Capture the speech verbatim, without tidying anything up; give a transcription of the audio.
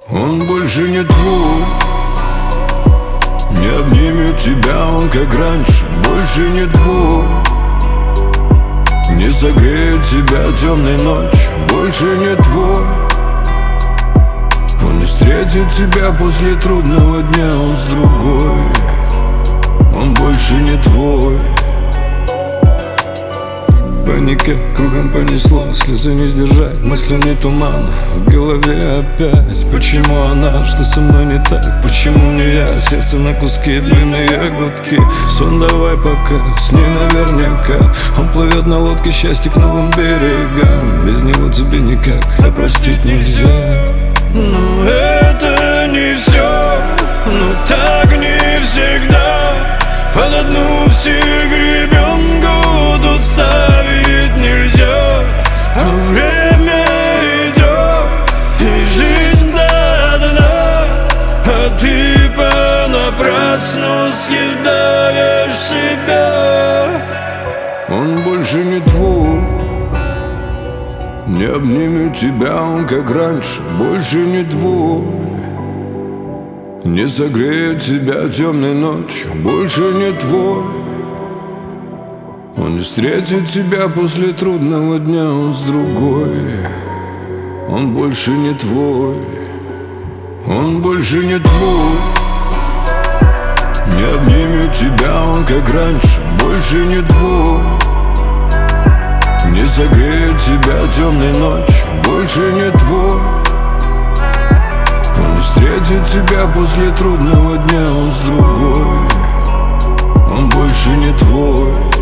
Он больше не твой, не обнимет тебя он, как раньше. Больше не твой, не согреет тебя темной ночью. Больше не твой, он не встретит тебя после трудного дня. Он с другой, он больше не твой. Паника кругом понесло, слезы не сдержать, мысленный туман в голове опять. Почему она, что со мной не так? Почему мне я, сердце на куски, длинные гудки? Сон давай пока, с ней наверняка. Он плывет на лодке счастья к новым берегам. Без него тебе никак, а простить нельзя. Но это не все, но так не всегда. Под одну все гребем, год ставить нельзя. А время идет, и жизнь до дна. А ты понапрасну съедаешь себя. Он больше не твой, не обнимет тебя он, как раньше. Больше не твой, не согреет тебя темной ночью. Больше не твой, он не встретит тебя после трудного дня. Он с другой, он больше не твой. Он больше не твой, не обнимет тебя он, как раньше. Больше не твой, не согреет тебя темной ночью. Больше не твой, он не встретит тебя после трудного дня. Он с другой, он больше не твой.